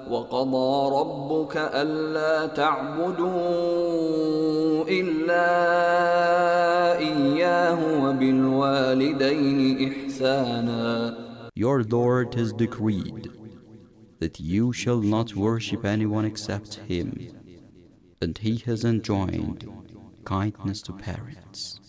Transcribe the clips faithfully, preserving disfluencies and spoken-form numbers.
وقضى ربك ألا تعبدوا إلا إياه وبالوالدين إحسانا. Your Lord has decreed that you shall not worship anyone except Him, and He has enjoined kindness to parents.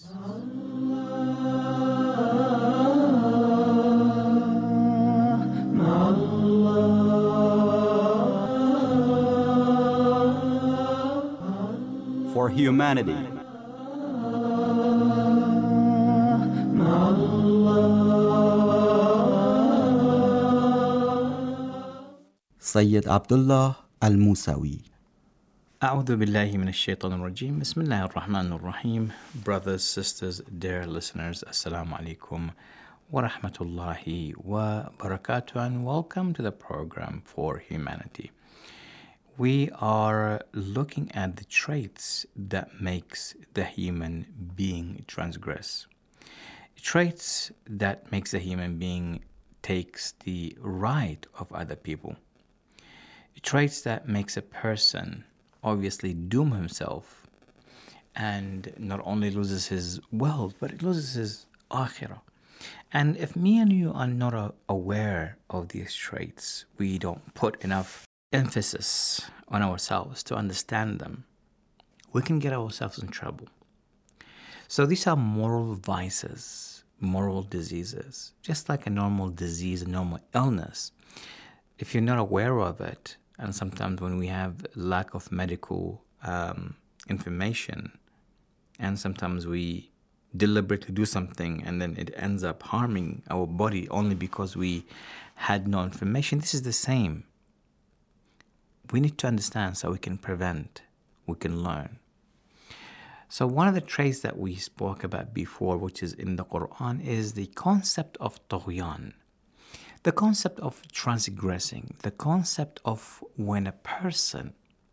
For humanity. Sayyid Abdullah Al-Musawi. أعوذ بالله من الشيطان الرجيم. بسم الله الرحمن الرحيم. Brothers, sisters, dear listeners, Assalamu alaikum wa rahmatullahi wa barakatuh, and welcome to the program For Humanity. We are looking at the traits that makes the human being transgress. Traits that makes the human being takes the right of other people. Traits that makes a person obviously doom himself and not only loses his wealth, but it loses his akhirah. And if me and you are not aware of these traits, we don't put enough emphasis on ourselves to understand them, we can get ourselves in trouble. So these are moral vices, moral diseases, just like a normal disease, a normal illness. If you're not aware of it, and sometimes when we have lack of medical um, information, and sometimes we deliberately do something and then it ends up harming our body only because we had no information, this is the same. We need to understand so we can prevent, we can learn. So one of the traits that we spoke about before, which is in the Quran, is the concept of tughyan. The concept of transgressing, the concept of when a person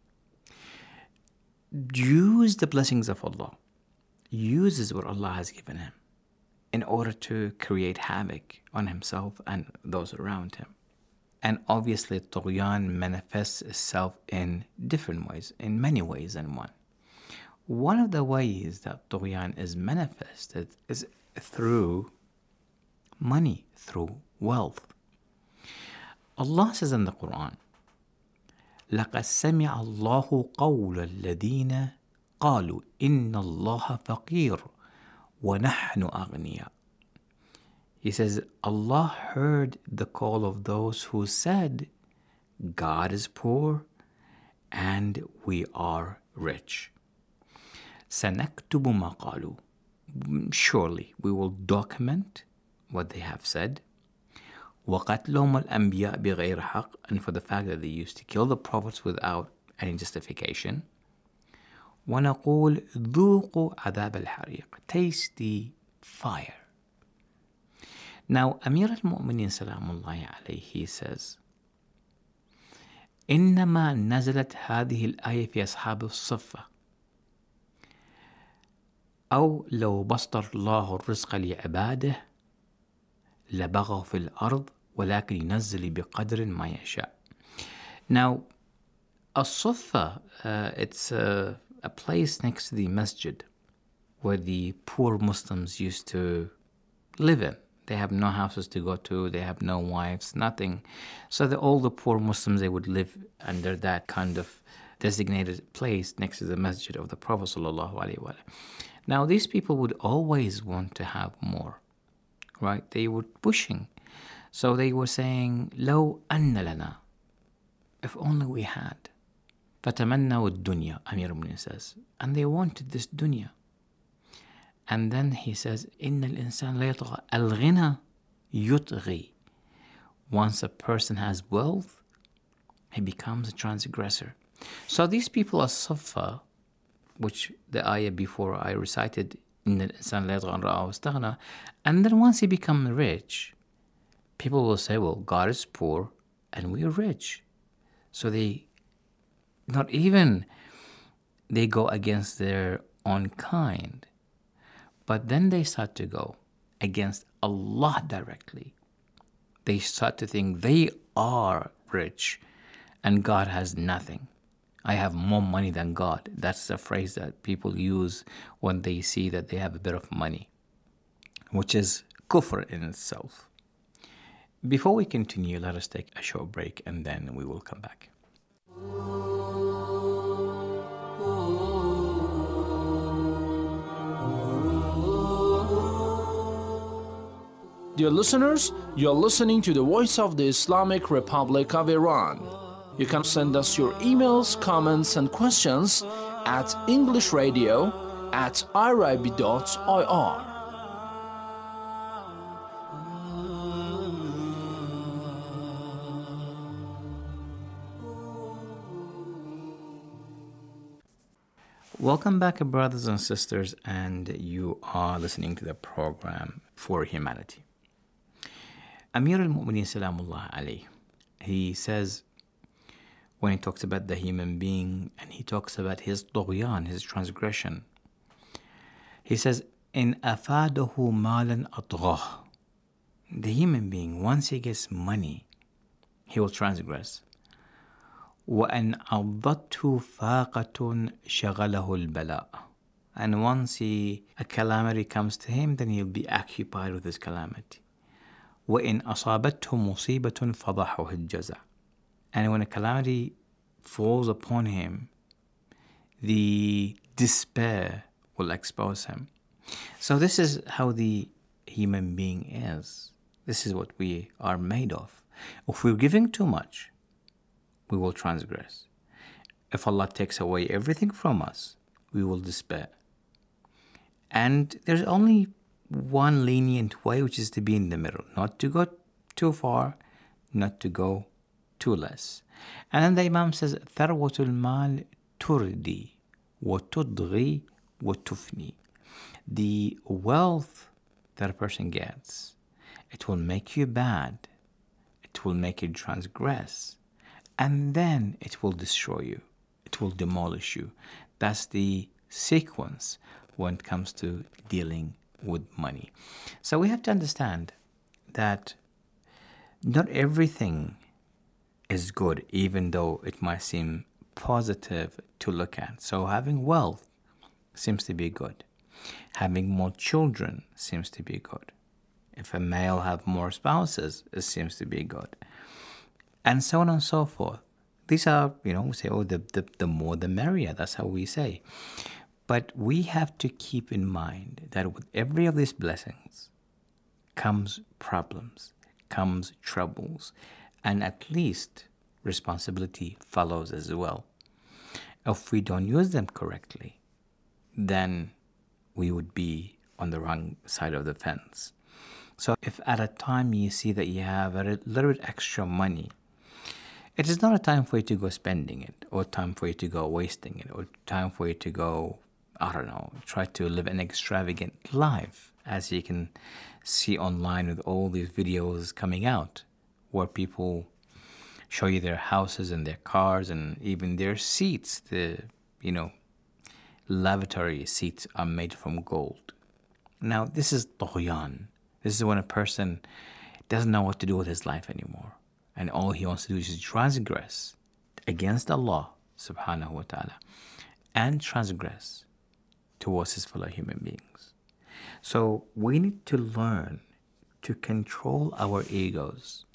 uses the blessings of Allah, uses what Allah has given him in order to create havoc on himself and those around him. And obviously, tughyan manifests itself in different ways, in many ways than one. One of the ways that tughyan is manifested is through money, through wealth. Allah says in the Quran, لَقَدْ سَمِعَ اللَّهُ قَوْلَ الَّذِينَ قَالُوا إِنَّ اللَّهَ فَقِيرٌ وَنَحْنُ أَغْنِيَاءٌ. He says, Allah heard the call of those who said, God is poor and we are rich. سَنَكْتُبُ مَا قَالُوا. Surely we will document what they have said. وَقَتْلُهُمُ الْأَنْبِيَاءِ بِغَيْرِ حَقٍّ, and for the fact that they used to kill the prophets without any justification. وَنَقُولُ ذُوقُوا عَذَابَ الْحَرِيقِ. Taste the fire. Now, Amir al-Mu'minin salamullahi alayhi, he says, إنما نزلت هذه الآية في أصحاب الصفة أو لو بسط الله الرزق لعباده لبغوا في الأرض ولكن ينزل بقدر ما يشاء. Now, As-Suffa, uh, it's a, a place next to the masjid where the poor Muslims used to live in. They have no houses to go to, they have no wives, nothing. So the, all the poor Muslims, they would live under that kind of designated place next to the masjid of the Prophet sallallahu alaihi wasallam. Now, these people would always want to have more, right? They were pushing. So they were saying, لو أن لنا, if only we had. فتمنوا الدنيا, Amir al-Mu'minin says. And they wanted this dunya. And then he says, إن الإنسان لا يطغى الغنى يطغي. Once a person has wealth, he becomes a transgressor. So these people are Suffa, which the ayah before I recited, إن الإنسان لا يطغى أن رآه واستغنى. And then once he becomes rich, people will say, well, God is poor and we are rich. So they, not even, they go against their own kind, but then they start to go against Allah directly. They start to think they are rich and God has nothing. I have more money than God. That's the phrase that people use when they see that they have a bit of money, which is kufr in itself. Before we continue, let us take a short break and then we will come back. Dear listeners, you are listening to the Voice of the Islamic Republic of Iran. You can send us your emails, comments, and questions at englishradio at irib dot I R. Welcome back, brothers and sisters, and you are listening to the program For Humanity. Amir al-Mu'mineen Salamullah alayh, he says, when he talks about the human being and he talks about his طغيان, his transgression, he says, إن أفاده مالا أطغاه. The human being, once he gets money, he will transgress. وأن عضته فاقة شغله البلاء. And once he, a calamity comes to him, then he'll be occupied with his calamity. وإن أصابته مصيبة فضحه الجزع. And when a calamity falls upon him, the despair will expose him. So this is how the human being is. This is what we are made of. If we're giving too much, we will transgress. If Allah takes away everything from us, we will despair. And there's only one lenient way, which is to be in the middle, not to go too far, not to go too less. And then the Imam says, ثروة المال تردي وتضغي وتفني. The wealth that a person gets, it will make you bad, it will make you transgress, and then it will destroy you, it will demolish you. That's the sequence when it comes to dealing with money. So we have to understand that not everything is good, even though it might seem positive to look at. So having wealth seems to be good. Having more children seems to be good. If a male have more spouses, it seems to be good. And so on and so forth. These are, you know, we say, oh, the, the, the more the merrier. That's how we say. But we have to keep in mind that with every of these blessings comes problems, comes troubles, and at least responsibility follows as well. If we don't use them correctly, then we would be on the wrong side of the fence. So if at a time you see that you have a little bit extra money, it is not a time for you to go spending it, or time for you to go wasting it, or time for you to go, I don't know, try to live an extravagant life, as you can see online with all these videos coming out, where people show you their houses and their cars and even their seats. The, you know, lavatory seats are made from gold. Now, this is طغيان. This is when a person doesn't know what to do with his life anymore. And all he wants to do is just transgress against Allah subhanahu wa ta'ala and transgress towards his fellow human beings. So we need to learn to control our egos,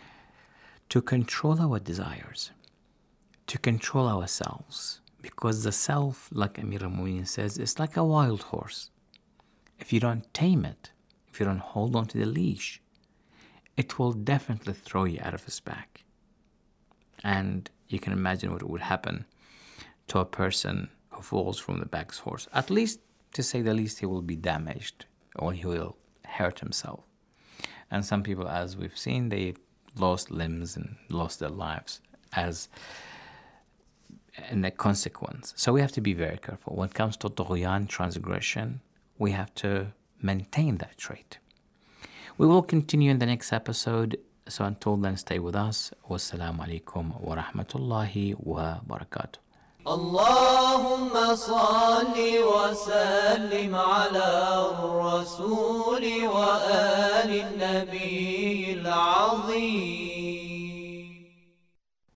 to control our desires, to control ourselves. Because the self, like Amir al-Mu'mineen says, is like a wild horse. If you don't tame it, if you don't hold on to the leash, it will definitely throw you out of its back. And you can imagine what would happen to a person who falls from the back horse. At least, to say the least, he will be damaged or he will hurt himself. And some people, as we've seen, they lost limbs and lost their lives as and a consequence. So we have to be very careful. When it comes to طغيان, transgression, we have to maintain that trait. We will continue in the next episode. So until then, stay with us. Wassalamu alaikum wa rahmatullahi wa barakatuh. اللهم صل وسلم على الرسول وآل النبي العظيم.